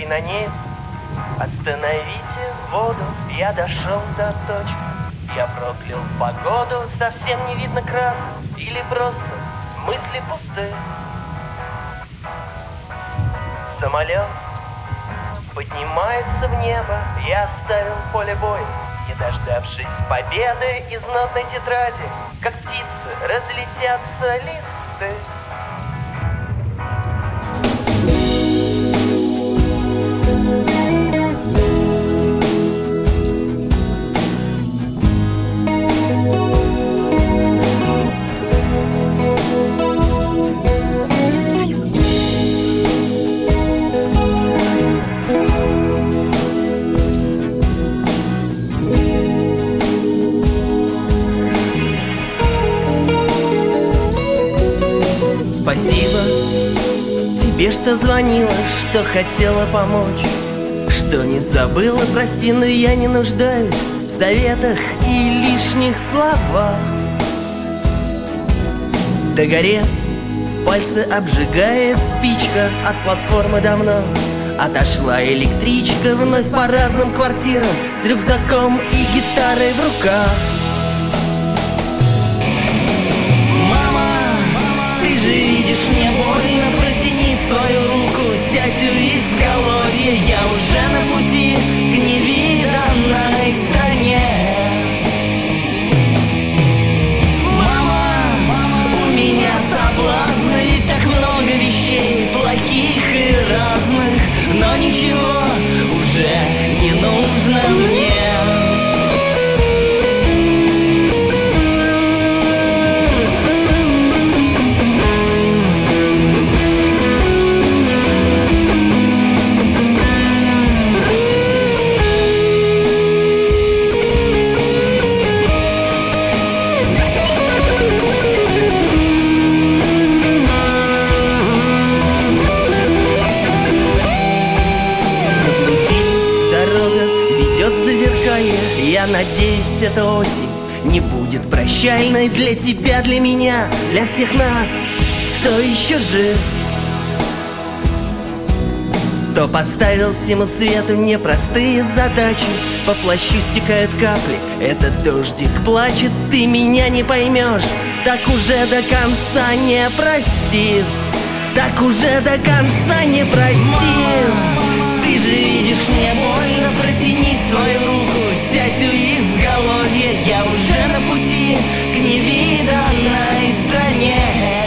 Эй, на ней, остановите воду, я дошел до точки. Я проклял погоду, совсем не видно красок, или просто мысли пусты. Самолет поднимается в небо, я оставил поле боя, не дождавшись победы из нотной тетради, как птицы разлетятся листы. Спасибо тебе, что звонила, что хотела помочь, что не забыла, прости, но я не нуждаюсь в советах и лишних словах. Догорев, пальцы обжигает спичка, от платформы давно отошла электричка. Вновь по разным квартирам, с рюкзаком и гитарой в руках. Видишь, мне больно, протяни свою руку, сядь у изголовья. Я уже на пути к невиданной стране. Мама, у меня соблазны, ведь так много вещей плохих и разных, но ничего уже не нужно мне. Я надеюсь, эта осень не будет прощальной для тебя, для меня, для всех нас, кто еще жив. Кто поставил всему свету непростые задачи. По плащу стекают капли, этот дождик плачет. Ты меня не поймешь, так уже до конца не простив, так уже до конца не простив. Ты же видишь, мне больно, протяни свою руку, сядь у изголовья. Я уже на пути к невиданной стране.